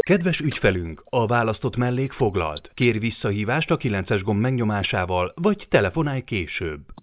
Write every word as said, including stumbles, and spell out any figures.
Kedves ügyfelünk, a választott mellék foglalt. Kérj visszahívást a kilences gomb megnyomásával, vagy telefonálj később.